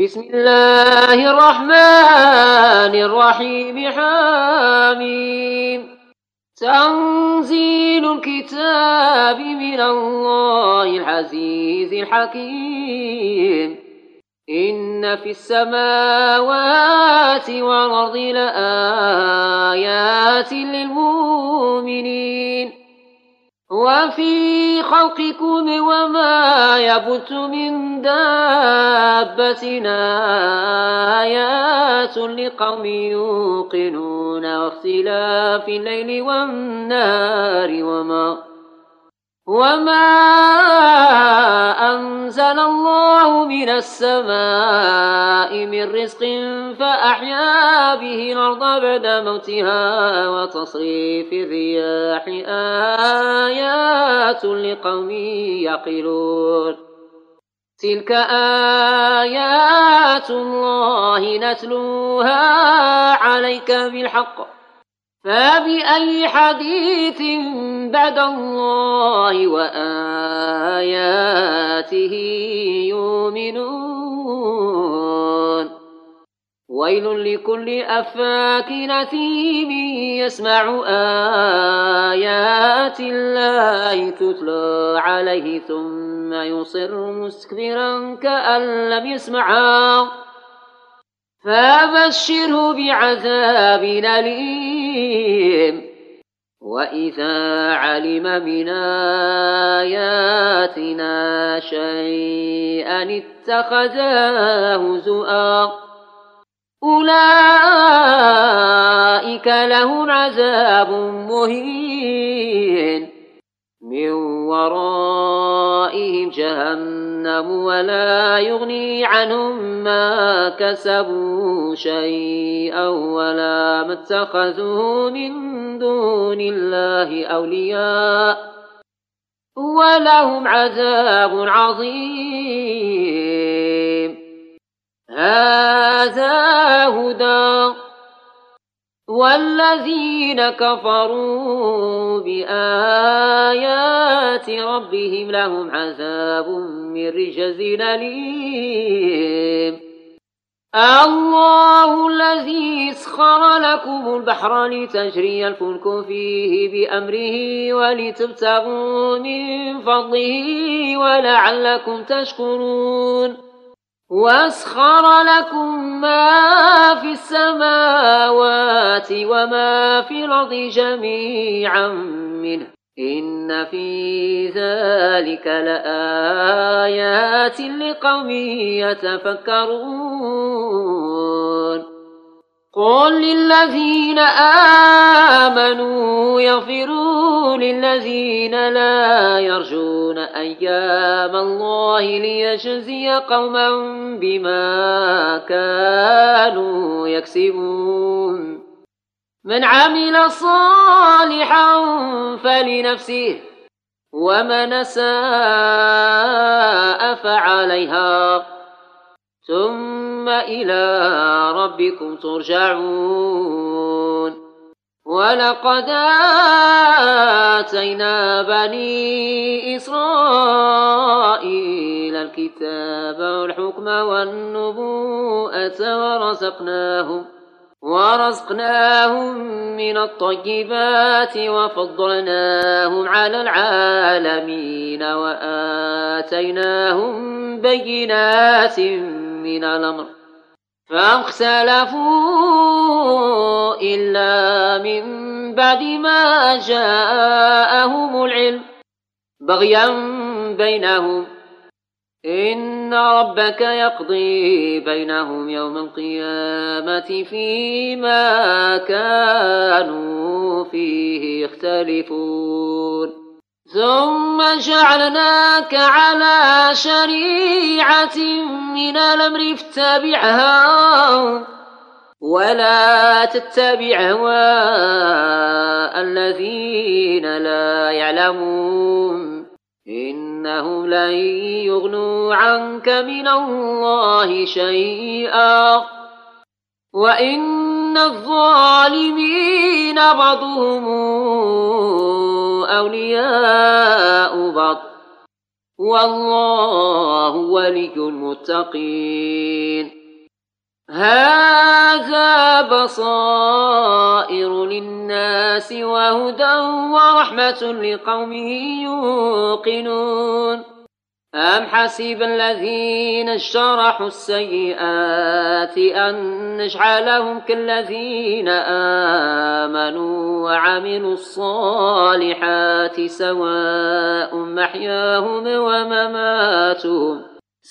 بسم الله الرحمن الرحيم حميم تنزيل الكتاب من الله العزيز الحكيم إن في السماوات والأرض لآيات للمؤمنين وفي خلقكم وما يبث من دابة آيات لقوم يوقنون واختلاف الليل والنهار وما أنزل الله من السماء من رزق فأحيا به الأرض بعد موتها وتصريف الرياح آيات لقوم يعقلون تلك آيات الله نتلوها عليك بالحق فبأي حديث بعد الله وآياته يؤمنون ويل لكل أفاك أثيم يسمع آيات الله تتلى عليه ثم يصر مستكبرا كأن لم يسمعها فبشره بعذاب أليم وإذا علم من آياتنا شيئا اتخذه هزؤا أولئك لهم عذاب مهين من ورائهم جهنم ولا يغني عنهم ما كسبوا شيئا ولا ما اتخذوا من دون الله أولياء ولهم عذاب عظيم هذا هدى والذين كفروا بآيات ربهم لهم عذاب من رجز أليم الله الذي سخر لكم البحر لتجري الفلك فيه بأمره ولتبتغوا من فضله ولعلكم تشكرون واسخر لكم ما في السماوات وما في الأرض جميعا منه إن في ذلك لآيات لقوم يتفكرون قل للذين آمنوا يغفروا للذين لا يرجون أيام الله ليجزي قوما بما كانوا يكسبون من عمل صالحا فلنفسه ومن أساء فعليها ثم إلى ربكم ترجعون ولقد آتينا بني إسرائيل الكتاب والحكم والنبوءة ورزقناهم من الطيبات وفضلناهم على العالمين وآتيناهم بينات من الأمر فاختلفوا إلا من بعد ما جاءهم العلم بغيا بينهم إن ربك يقضي بينهم يوم القيامة فيما كانوا فيه يختلفون ثم جعلناك على شريعة من الأمر فاتبعها ولا تتبع أهواء الذين لا يعلمون إنهم لن يغنوا عنك من الله شيئا وإن الظالمين بعضهم أولياء بعض والله ولي المتقين هذا بصائر للناس وهدى ورحمة لقوم يوقنون أم حسب الذين اجترحوا السيئات أن نجعلهم كالذين آمنوا وعملوا الصالحات سواء محياهم ومماتهم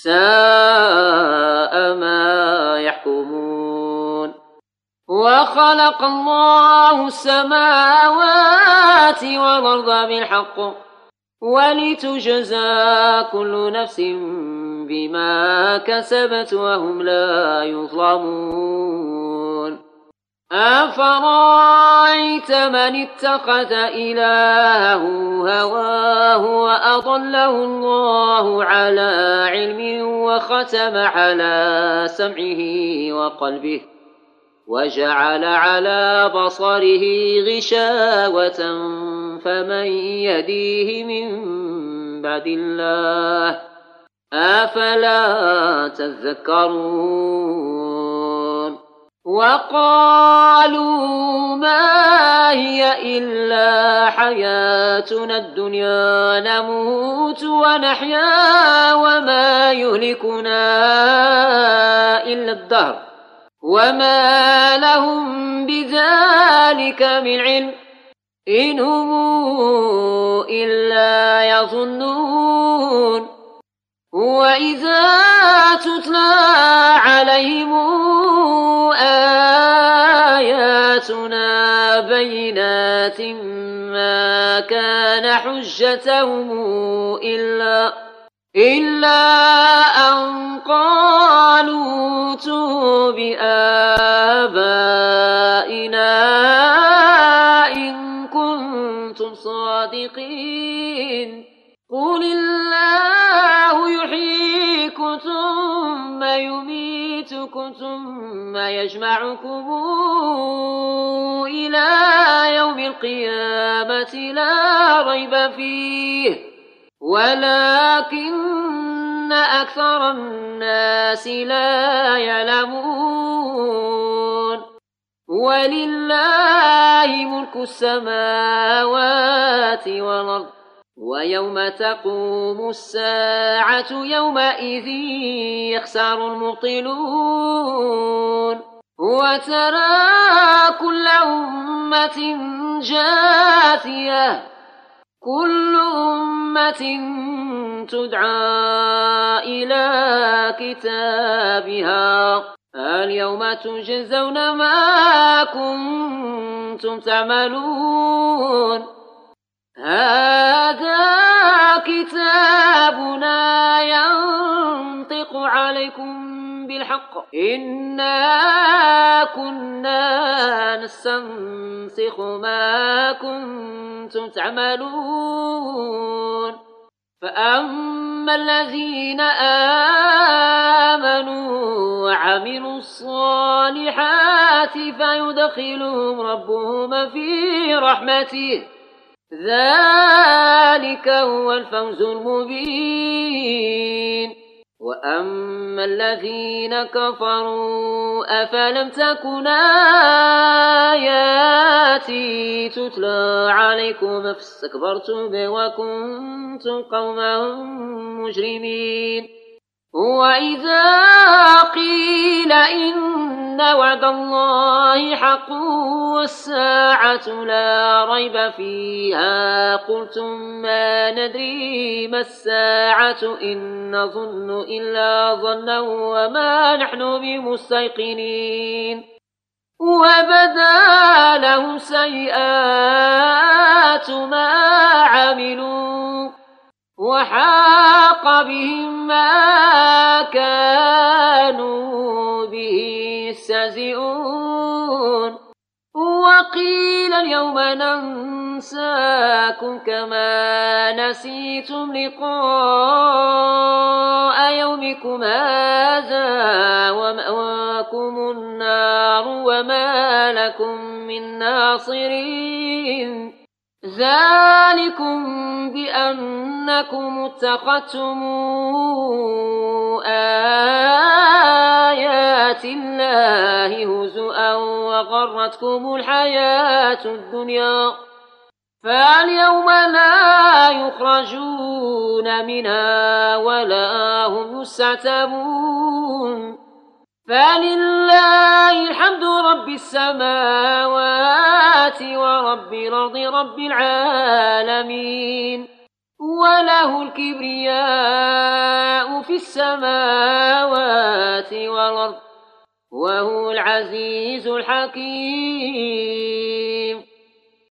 ساء ما يحكمون وخلق الله السماوات والأرض بالحق ولتجزى كل نفس بما كسبت وهم لا يظلمون أفرأيت من اتخذ إلهه هواه وأضله الله على علم وختم على سمعه وقلبه وجعل على بصره غشاوة فمن يهديه من بعد الله أفلا تذكرون وقالوا ما هي إلا حياتنا الدنيا نموت ونحيا وما يهلكنا إلا الدهر وما لهم بذلك من علم إن هم إلا يظنون وإذا تتلى عليهم آياتنا بينات ما كان حجتهم إلا أن قالوا ائتوا بآبائنا إن كنتم صادقين قل الله يحييكم ثم يميتكم ثم يجمعكم إلى يوم القيامة لا ريب فيه ولكن أكثر الناس لا يعلمون ولله ملك السماوات والأرض ويوم تقوم الساعة يومئذ يخسر المبطلون وترى كل أمة جاثية كل أمة تدعى إلى كتابها اليوم تجزون ما كنتم تعملون هذا كتابنا ينطق عليكم بالحق إنا كنا نستنسخ ما كنتم تعملون فأما الذين آمنوا وعملوا الصالحات فيدخلهم ربهم في رحمته ذلك هو الفوز المبين وأما الذين كفروا أفلم تكن آياتي تتلى عليكم فاستكبرتم وكنتم قوما مجرمين وإذا قيل إن وعد الله حق والساعة لا ريب فيها قلتم ما ندري ما الساعة إن نظن إلا ظنا وما نحن بمستيقنين وبدا لهم سيئات ما عملوا وحاق بهم ما كانوا به يستهزئون وقيل اليوم ننساكم كما نسيتم لقاء يومكم هذا ومأواكم النار وما لكم من ناصرين ذلكم بأنكم اتخذتم آيات آيات الله هزؤا وغرتكم الحياة الدنيا فاليوم لا يخرجون منها ولا هم يستعتبون فلله الحمد رب السماوات ورب الأرض رب العالمين وله الكبرياء في السماوات والأرض وهو العزيز الحكيم.